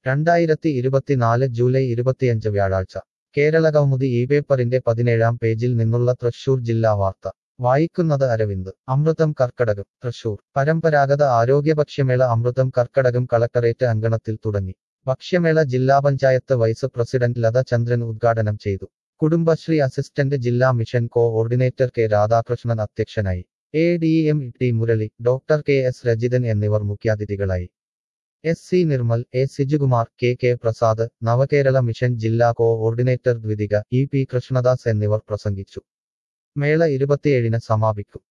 2024 July 25 വ്യാഴാഴ്ച കേരള കൗമുദി ഈ പേപ്പറിന്റെ 17-ാം പേജിൽ നിന്നുള്ള തൃശൂർ ജില്ലാ വാർത്ത വായിക്കുന്നത് അരവിന്ദ് അമൃതം കർക്കടകം തൃശൂർ പരമ്പരാഗത ആരോഗ്യ ഭക്ഷ്യമേള അമൃതം കർക്കടകം കളക്ടറേറ്റ് അങ്കണത്തിൽ തുടങ്ങി ഭക്ഷ്യമേള ജില്ലാ പഞ്ചായത്ത് വൈസ് പ്രസിഡന്റ് ലത ചന്ദ്രൻ ഉദ്ഘാടനം ചെയ്തു കുടുംബശ്രീ അസിസ്റ്റന്റ് ജില്ലാ മിഷൻ കോഓർഡിനേറ്റർ കെ രാധാകൃഷ്ണൻ അധ്യക്ഷനായി ADM T Murali doctor KS Rajithan എന്നിവർ മുഖ്യാതിഥികളായി SC Nirmal A Sijukumar KK Prasad Navakerala mission ജില്ലാ കോഓർഡിനേറ്റർ ദ്വിതിക EP കൃഷ്ണദാസ് എന്നിവർ പ്രസംഗിച്ചു മേള 27-ന് സമാപിക്കും